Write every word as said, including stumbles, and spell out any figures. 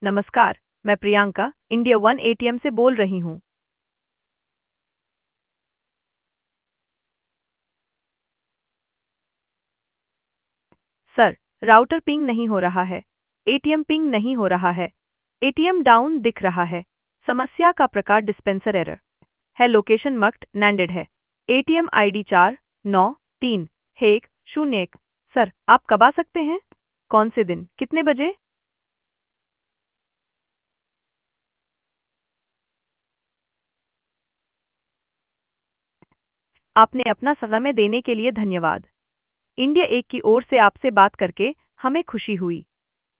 नमस्कार, मैं Priyanka, India one ATM से बोल रही हूँ। सर, राउटर पिंग नहीं हो रहा है। एटीएम पिंग नहीं हो रहा है। एटीएम डाउन दिख रहा है। समस्या का प्रकार डिस्पेंसर एरर है। लोकेशन मक्ट नैंडेड है। एटीएम आईडी चार नौ तीन एक शून्य एक। सर, आप कब आ सकते हैं? कौन से दिन, कितने बजे? आपने अपना समय देने के लिए धन्यवाद। इंडिया एक की ओर से आपसे बात करके हमें खुशी हुई।